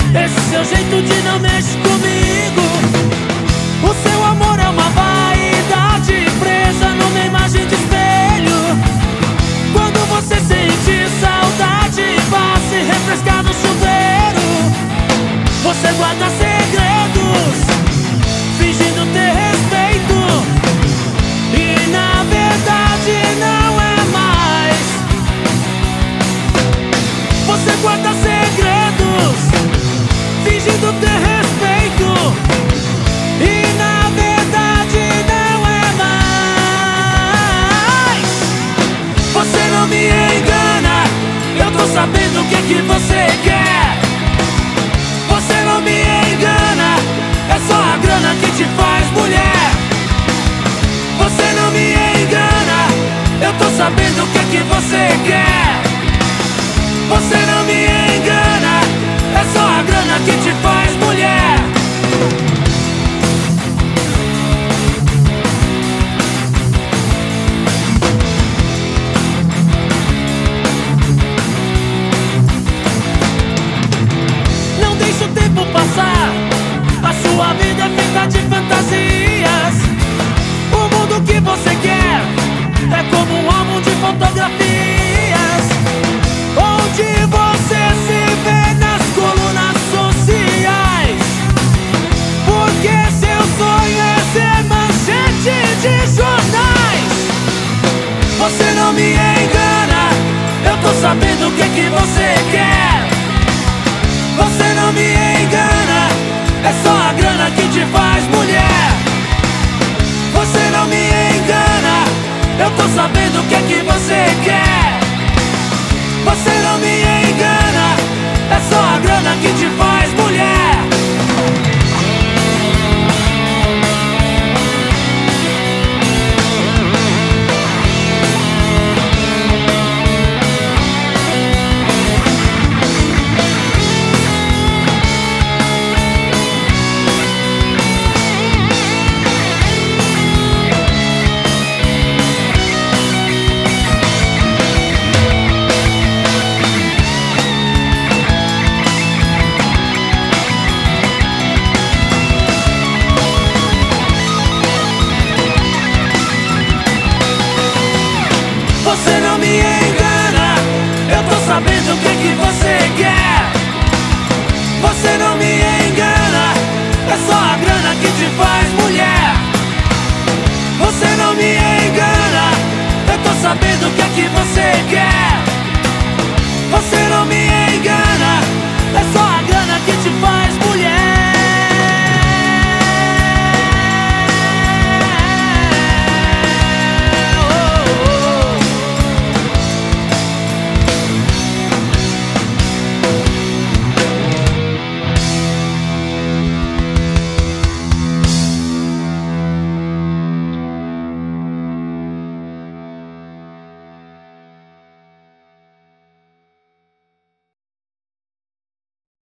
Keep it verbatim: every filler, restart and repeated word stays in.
Esse seu jeito de não mexe comigo. O seu amor é uma vaidade presa numa imagem de espelho. Quando você sente saudade, vá se refrescar no chuveiro. Você guarda segredos, fingindo ter respeito, e na verdade não é mais. Você guarda segredos, fingindo ter respeito, e na verdade não é mais. Você não me engana, eu tô sabendo o que que você quer. Você não me engana, é só a grana que te faz mulher. Você não me engana, eu tô sabendo o que que você quer. Você não me engana, é só a grana que te faz mulher. Não deixe o tempo passar, a sua vida é feita de fantasias. O mundo que você quer é como um álbum de fotografias, onde você se vê nas colunas sociais. Porque seu sonho é ser manchete de jornais. Você não me engana, eu tô sabendo o que que você quer. Você não me engana, é só a grana que te faz mulher. Você não me engana, eu tô sabendo o que que você quer. Você não me engana, é só a grana que te faz